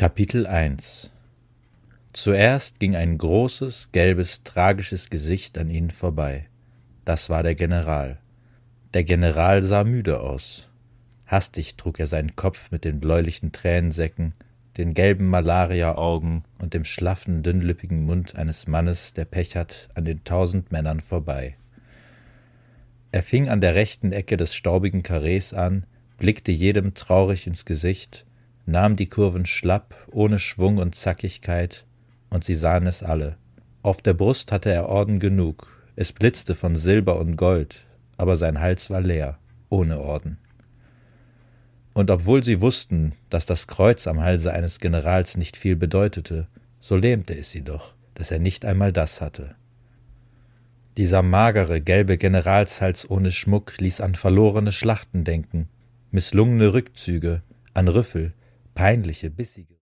Kapitel 1 Zuerst ging ein großes, gelbes, tragisches Gesicht an ihnen vorbei. Das war der General. Der General sah müde aus. Hastig trug er seinen Kopf mit den bläulichen Tränensäcken, den gelben Malariaaugen und dem schlaffen, dünnlippigen Mund eines Mannes, der Pech hat, an den 1000 Männern vorbei. Er fing an der rechten Ecke des staubigen Karrees an, blickte jedem traurig ins Gesicht, nahm die Kurven schlapp, ohne Schwung und Zackigkeit, und sie sahen es alle. Auf der Brust hatte er Orden genug, es blitzte von Silber und Gold, aber sein Hals war leer, ohne Orden. Und obwohl sie wussten, dass das Kreuz am Halse eines Generals nicht viel bedeutete, so lähmte es sie doch, dass er nicht einmal das hatte. Dieser magere, gelbe Generalshals ohne Schmuck ließ an verlorene Schlachten denken, misslungene Rückzüge, an Rüffel, peinliche, bissige